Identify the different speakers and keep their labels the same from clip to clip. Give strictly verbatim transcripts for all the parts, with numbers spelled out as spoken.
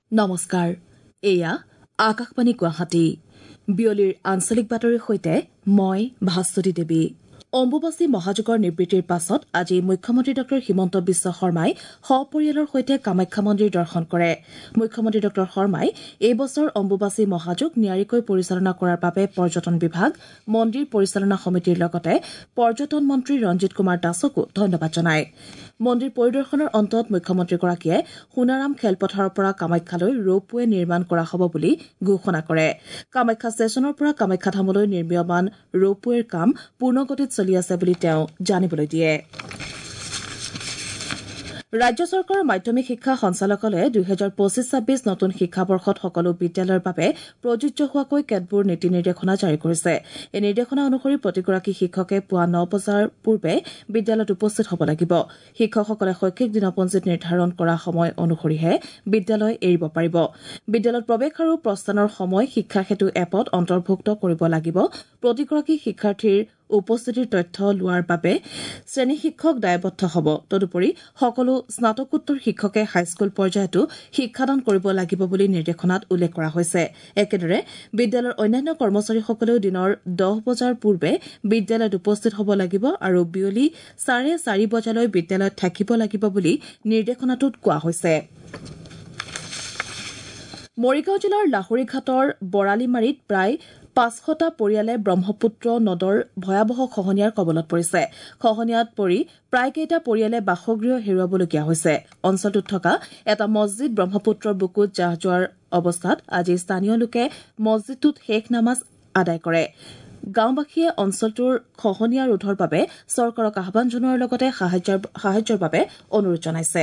Speaker 1: নমস্কাৰ, এয়া আকাশবাণী গুৱাহাটী। বিয়লিৰ আঞ্চলিক বাতৰিৰ সৈতে মই ভাস্বতী দেৱী। অম্বুবাচী মহাযুগৰ নিবৃত্তিৰ পাছত আজি মুখ্যমন্ত্ৰী ড হিমন্ত বিশ্ব শৰ্মাই সপৰিয়ালৰ সৈতে কামাখ্যা মন্দিৰ দৰ্শন কৰে। মুখ্যমন্ত্ৰী ড শৰ্মাই এই বছৰ অম্বুবাচী মহাযুগ নিয়াৰিকৈ পৰিচালনা কৰাৰ বাবে পৰ্যটন বিভাগ, মন্দিৰ পৰিচালনা সমিতিৰ লগতে পৰ্যটন মন্ত্ৰী ৰঞ্জিত কুমাৰ দাসকো ধন্যবাদ জনায়। মন্দিৰ পৰিদৰ্শনৰ অন্তত মুখ্যমন্ত্ৰীগৰাকীয়ে সোণাৰাম খেলপথাৰৰ পৰা কামাখ্যালৈ ৰপৱে নিৰ্মাণ কৰা হ'ব বুলি ঘোষণা কৰে। কামাখ্যা ষ্টেচনৰ পৰা কামাখ্যা ধামলৈ নিৰ্মীয়মান ৰপৱেৰ কাম পূৰ্ণগতিত চলি আছে বুলি তেওঁ জানিবলৈ দিয়ে। ৰাজ্য চৰকাৰৰ মাধ্যমিক শিক্ষা সঞ্চালকালয়ে দুহেজাৰ পঁচিছ ছাব্বিছ নতুন শিক্ষাবৰ্ষত সকলো বিদ্যালয়ৰ বাবে প্ৰযোজ্য হোৱাকৈ কেতবোৰ নীতি নিৰ্দেশনা জাৰি কৰিছে। এই নিৰ্দেশনা অনুসৰি প্ৰতিগৰাকী শিক্ষকে পুৱা ন বজাৰ পূৰ্বে বিদ্যালয়ত উপস্থিত হ'ব লাগিব। শিক্ষকসকলে শৈক্ষিক দিনপঞ্জীত নিৰ্ধাৰণ কৰা সময় অনুসৰিহে বিদ্যালয় এৰিব পাৰিব। বিদ্যালয়ত প্ৰৱেশ আৰু প্ৰস্থানৰ সময় শিক্ষা সেতু এপত অন্তৰ্ভুক্ত কৰিব লাগিব। প্ৰতিগৰাকী শিক্ষাৰ্থীৰ উপস্থিতিৰ তথ্য লোৱাৰ বাবে শ্ৰেণী শিক্ষক দায়বদ্ধ হ'ব। তদুপৰি সকলো স্নাতকোত্তৰ শিক্ষকে হাইস্কুল পৰ্যায়তো শিক্ষাদান কৰিব লাগিব বুলি নিৰ্দেশনাত উল্লেখ কৰা হৈছে। একেদৰে বিদ্যালয়ৰ অন্যান্য কৰ্মচাৰীসকলেও দিনৰ দহ বজাৰ পূৰ্বে বিদ্যালয়ত উপস্থিত হ'ব লাগিব আৰু বিয়লি চাৰে চাৰি বজালৈ বিদ্যালয়ত থাকিব লাগিব বুলি নিৰ্দেশনাটোত কোৱা হৈছে। মৰিগাঁও জিলাৰ লাহৰীঘাটৰ বৰালিমাৰীত প্ৰায় পাঁচশটা পৰিয়ালে ব্ৰহ্মপুত্ৰ নদৰ ভয়াৱহ খহনীয়াৰ কবলত পৰিছে। খহনীয়াত পৰি প্ৰায়কেইটা পৰিয়ালে বাসগৃহ হেৰুৱাবলগীয়া হৈছে। অঞ্চলটোত থকা এটা মছজিদ ব্ৰহ্মপুত্ৰৰ বুকুত জাহ যোৱাৰ অৱস্থাত আজি স্থানীয় লোকে মছজিদটোত শেষ নামাজ আদায় কৰে। গাঁওবাসীয়ে অঞ্চলটোৰ খহনীয়া ৰোধৰ বাবে চৰকাৰক আহ্বান জনোৱাৰ লগতে সাহায্যৰ বাবে অনুৰোধ জনাইছে।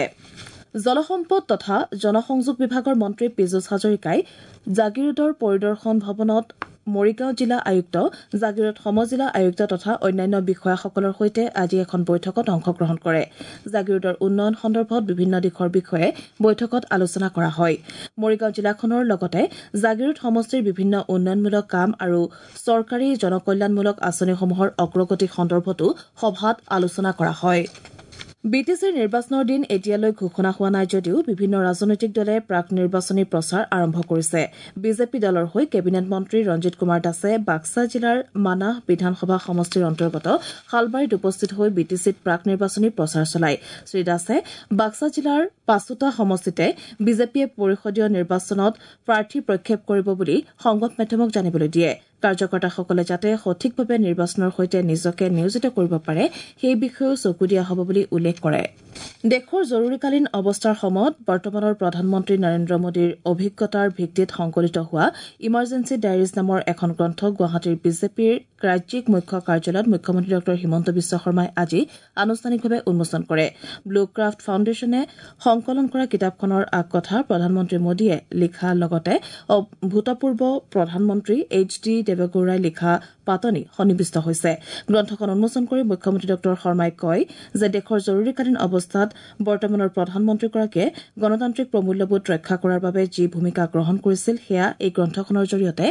Speaker 1: জলসম্পদ তথা জনসংযোগ বিভাগৰ মন্ত্ৰী পীযুষ হাজৰিকাই জাগিৰোডৰ পৰিদৰ্শন ভৱনত মৰিগাঁও জিলা আয়ুক্ত, জাগিৰোড সমজিলা আয়ুক্ত তথা অন্যান্য বিষয়াসকলৰ সৈতে আজি এখন বৈঠকত অংশগ্ৰহণ কৰে। জাগিৰোডৰ উন্নয়ন সন্দৰ্ভত বিভিন্ন দিশৰ বিষয়ে বৈঠকত আলোচনা কৰা হয়। মৰিগাঁও জিলাখনৰ লগতে জাগিৰোড সমষ্টিৰ বিভিন্ন উন্নয়নমূলক কাম আৰু চৰকাৰী জনকল্যাণমূলক আঁচনিসমূহৰ অগ্ৰগতি সন্দৰ্ভতো সভাত আলোচনা কৰা হয়। বি টি চিৰ নিৰ্বাচনৰ দিন এতিয়ালৈ ঘোষণা হোৱা নাই যদিও বিভিন্ন ৰাজনৈতিক দলে প্ৰাক নিৰ্বাচনী প্ৰচাৰ আৰম্ভ কৰিছে। বিজেপি দলৰ হৈ কেবিনেট মন্ত্ৰী ৰঞ্জিত কুমাৰ দাসে বাক্সা জিলাৰ মানাহ বিধানসভা সমষ্টিৰ অন্তৰ্গত শালবাৰীত উপস্থিত হৈ বি টি চিত প্ৰাক নিৰ্বাচনী প্ৰচাৰ চলায়। শ্ৰীদাসে বাক্সা জিলাৰ পাঁচোটা সমষ্টিতে বিজেপিয়ে পৰিষদীয় নিৰ্বাচনত প্ৰাৰ্থী প্ৰক্ষেপ কৰিব বুলি সংবাদ মাধ্যমক জানিবলৈ দিয়ে। কাৰ্যকৰ্তাসকলে যাতে সঠিকভাৱে নিৰ্বাচনৰ সৈতে নিজকে নিয়োজিত কৰিব পাৰে সেই বিষয়েও চকু দিয়া হ'ব বুলি উল্লেখ কৰে। দেশৰ জৰুৰীকালীন অৱস্থাৰ সময়ত বৰ্তমানৰ প্ৰধানমন্ত্ৰী নৰেন্দ্ৰ মোদীৰ অভিজ্ঞতাৰ ভিত্তিত সংকলিত হোৱা ইমাৰ্জেঞ্চি ডায়েৰিজ নামৰ এখন গ্ৰন্থ গুৱাহাটীৰ বিজেপিৰ ৰাজ্যিক মুখ্য কাৰ্যালয়ত মুখ্যমন্ত্ৰী ড হিমন্ত বিশ্ব শৰ্মাই আজি আনুষ্ঠানিকভাৱে উন্মোচন কৰে। ব্লু ক্ৰাফ্ট ফাউণ্ডেশ্যনে সংকলন কৰা কিতাপখনৰ আগকথা প্ৰধানমন্ত্ৰী মোদীয়ে লিখা লগতে ভূতপূৰ্ব প্ৰধানমন্ত্ৰী এইচ ডি দেৱেগৌড়াই লিখা পাতনি সন্নিৱিষ্ট হৈছে। গ্ৰন্থখন উন্মোচন কৰি মুখ্যমন্ত্ৰী ড শৰ্মাই কয় যে দেশৰ জৰুৰীকালীন অৱস্থাত বৰ্তমানৰ প্ৰধানমন্ত্ৰীগৰাকীয়ে গণতান্ত্ৰিক প্ৰমূল্যবোধ ৰক্ষা কৰাৰ বাবে যি ভূমিকা গ্ৰহণ কৰিছিল সেয়া এই গ্ৰন্থখনৰ জৰিয়তে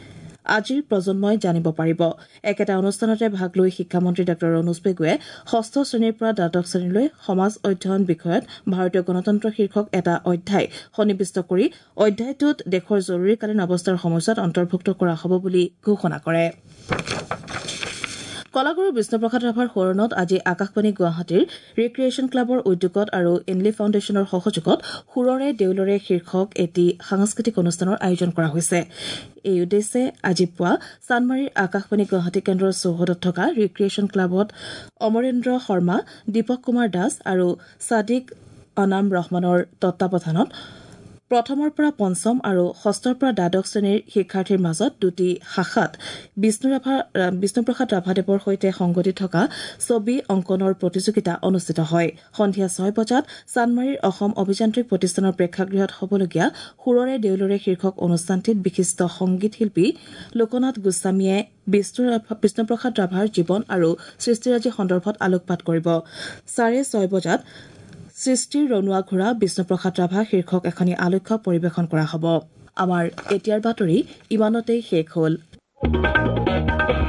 Speaker 1: আজিৰ প্ৰজন্মই জানিব পাৰিব। একেটা অনুষ্ঠানতে ভাগ লৈ শিক্ষামন্ত্ৰী ড অনুজ পেগুৱে ষষ্ঠ শ্ৰেণীৰ পৰা দ্বাদশ শ্ৰেণীলৈ সমাজ অধ্যয়ন বিষয়ত ভাৰতীয় গণতন্ত্ৰ শীৰ্ষক এটা অধ্যায় সন্নিৱিষ্ট কৰি অধ্যায়টোত দেশৰ জৰুৰীকালীন অৱস্থাৰ সময়ছোৱাত অন্তৰ্ভুক্ত কৰা হ'ব বুলি ঘোষণা কৰে। কলাগুৰু বিষ্ণুপ্ৰসাদ ৰাভাৰ সোঁৱৰণত আজি আকাশবাণী গুৱাহাটীৰ ৰিক্ৰিয়েশ্যন ক্লাবৰ উদ্যোগত আৰু ইনলি ফাউণ্ডেশ্যনৰ সহযোগত সুৰৰে দেউলৰে শীৰ্ষক এটি সাংস্কৃতিক অনুষ্ঠানৰ আয়োজন কৰা হৈছে। এই উদ্দেশ্যে আজি পুৱা চানমাৰীৰ আকাশবাণী গুৱাহাটী কেন্দ্ৰৰ চৌহদত থকা ৰিক্ৰিয়েশ্যন ক্লাবত অমৰেন্দ্ৰ শৰ্মা, দীপক কুমাৰ দাস আৰু ছাদিক অনাম ৰহমানৰ তত্বাৱধানত প্ৰথমৰ পৰা পঞ্চম আৰু ষষ্ঠৰ পৰা দ্বাদশ শ্ৰেণীৰ শিক্ষাৰ্থীৰ মাজত দুটি শাখাত বিষ্ণুপ্ৰসাদ ৰাভাদেৱৰ সৈতে সংগতি থকা ছবি অংকনৰ প্ৰতিযোগিতা অনুষ্ঠিত হয়। সন্ধিয়া ছয় বজাত চানমাৰীৰ অসম অভিযান্ত্ৰিক প্ৰতিষ্ঠানৰ প্ৰেক্ষাগৃহত হ'বলগীয়া সুৰৰে দেউলৰে শীৰ্ষক অনুষ্ঠানটিত বিশিষ্ট সংগীত শিল্পী লোকনাথ গোস্বামীয়ে বিষ্ণুপ্ৰসাদ ৰাভাৰ জীৱন আৰু সৃষ্টিৰাজি সন্দৰ্ভত আলোকপাত কৰিব। চাৰে ছয় বজাত সৃষ্টিৰ ৰণুৱা ঘোঁৰা বিষ্ণুপ্ৰসাদ ৰাভা শীৰ্ষক এখনি আলোক্ষ পৰিৱেশন কৰা হ'ব। আমাৰ এতিয়াৰ বাতৰি ইমানতেই শেষ হ'ল।